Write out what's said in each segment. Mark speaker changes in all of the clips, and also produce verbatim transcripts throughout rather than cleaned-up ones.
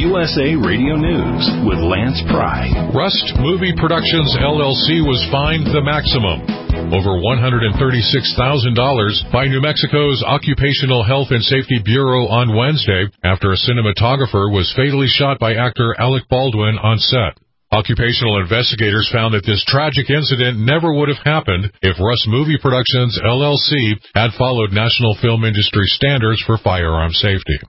Speaker 1: U S A Radio News with Lance Pry.
Speaker 2: Rust Movie Productions, L L C was fined the maximum, over one hundred thirty-six thousand dollars, by New Mexico's Occupational Health and Safety Bureau on Wednesday after a cinematographer was fatally shot by actor Alec Baldwin on set. Occupational investigators found that this tragic incident never would have happened if Rust Movie Productions, L L C, had followed national film industry standards for firearm safety.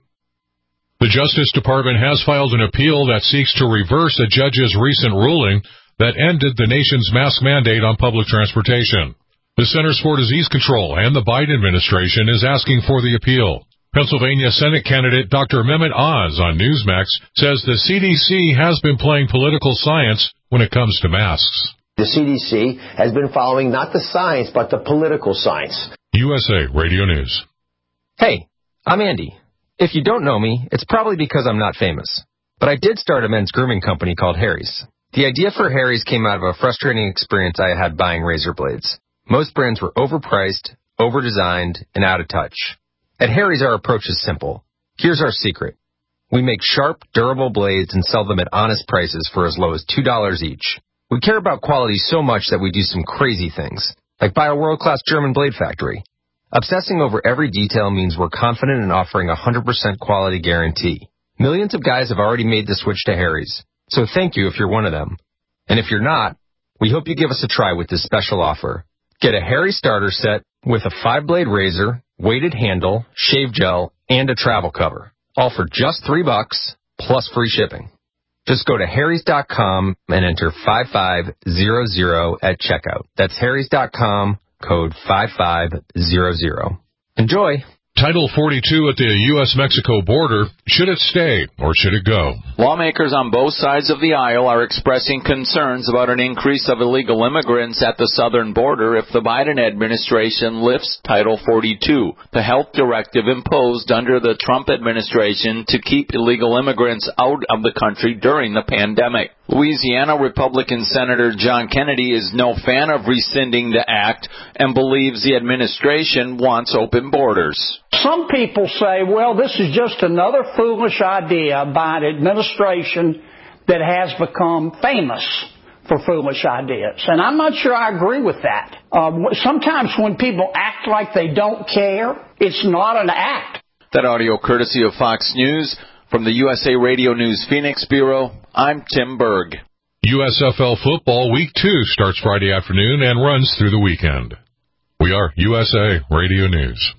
Speaker 2: The Justice Department has filed an appeal that seeks to reverse a judge's recent ruling that ended the nation's mask mandate on public transportation. The Centers for Disease Control and the Biden administration is asking for the appeal. Pennsylvania Senate candidate Doctor Mehmet Oz on Newsmax says the C D C has been playing political science when it comes to masks.
Speaker 3: The C D C has been following not the science, but the political science.
Speaker 2: U S A Radio News.
Speaker 4: Hey, I'm Andy. If you don't know me, it's probably because I'm not famous. But I did start a men's grooming company called Harry's. The idea for Harry's came out of a frustrating experience I had buying razor blades. Most brands were overpriced, overdesigned, and out of touch. At Harry's, our approach is simple. Here's our secret. We make sharp, durable blades and sell them at honest prices for as low as two dollars each. We care about quality so much that we do some crazy things, like buy a world-class German blade factory. Obsessing over every detail means we're confident in offering a one hundred percent quality guarantee. Millions of guys have already made the switch to Harry's, so thank you if you're one of them. And if you're not, we hope you give us a try with this special offer. Get a Harry starter set with a five-blade razor, weighted handle, shave gel, and a travel cover, all for just three bucks plus free shipping. Just go to harrys dot com and enter five five zero zero at checkout. That's harrys dot com. Code five five zero zero. Enjoy.
Speaker 2: Title forty-two at the U S Mexico border. Should it stay or should it go?
Speaker 5: Lawmakers on both sides of the aisle are expressing concerns about an increase of illegal immigrants at the southern border if the Biden administration lifts Title forty-two, the health directive imposed under the Trump administration to keep illegal immigrants out of the country during the pandemic. Louisiana Republican Senator John Kennedy is no fan of rescinding the act and believes the administration wants open borders.
Speaker 6: Some people say, well, this is just another foolish idea by an administration that has become famous for foolish ideas. And I'm not sure I agree with that. Uh, sometimes when people act like they don't care, it's not an act.
Speaker 5: That audio courtesy of Fox News. From the U S A Radio News Phoenix Bureau, I'm Tim Berg.
Speaker 2: U S F L football week two starts Friday afternoon and runs through the weekend. We are U S A Radio News.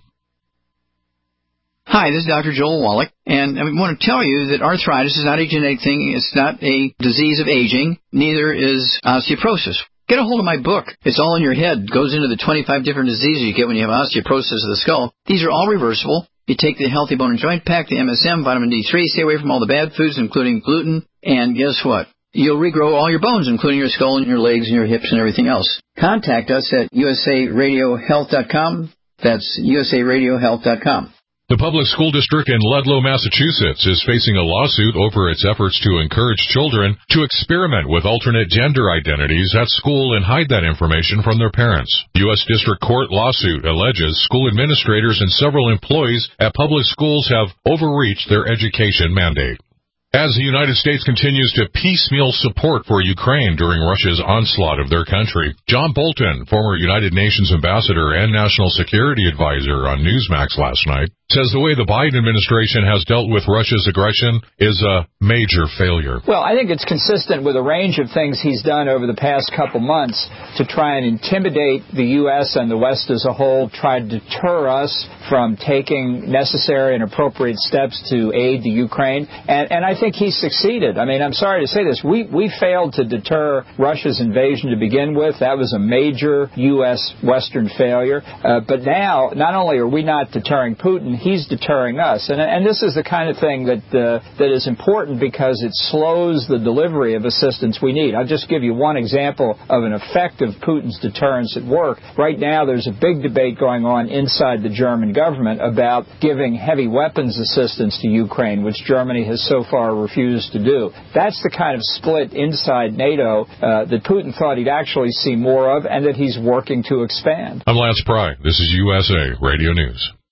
Speaker 7: Hi, this is Doctor Joel Wallach, and I want to tell you that arthritis is not a genetic thing. It's not a disease of aging. Neither is osteoporosis. Get a hold of my book. It's all in your head. It goes into the twenty-five different diseases you get when you have osteoporosis of the skull. These are all reversible. You take the Healthy Bone and Joint Pack, the M S M, vitamin D three, stay away from all the bad foods, including gluten, and guess what? You'll regrow all your bones, including your skull and your legs and your hips and everything else. Contact us at U S A radio health dot com. That's U S A radio health dot com.
Speaker 2: The public school district in Ludlow, Massachusetts is facing a lawsuit over its efforts to encourage children to experiment with alternate gender identities at school and hide that information from their parents. U S District Court lawsuit alleges school administrators and several employees at public schools have overreached their education mandate. As the United States continues to piecemeal support for Ukraine during Russia's onslaught of their country, John Bolton, former United Nations ambassador and national security advisor on Newsmax last night, says the way the Biden administration has dealt with Russia's aggression is a major failure.
Speaker 8: Well, I think it's consistent with a range of things he's done over the past couple months to try and intimidate the U S and the West as a whole, try to deter us from taking necessary and appropriate steps to aid the Ukraine. And, and I think he's succeeded. I mean, I'm sorry to say this. We, we failed to deter Russia's invasion to begin with. That was a major U S Western failure. Uh, but now, not only are we not deterring Putin, he's deterring us. And, and this is the kind of thing that uh, that is important because it slows the delivery of assistance we need. I'll just give you one example of an effect of Putin's deterrence at work. Right now, there's a big debate going on inside the German government about giving heavy weapons assistance to Ukraine, which Germany has so far refused to do. That's the kind of split inside NATO uh, that Putin thought he'd actually see more of and that he's working to expand.
Speaker 2: I'm Lance Pry. This is U S A Radio News.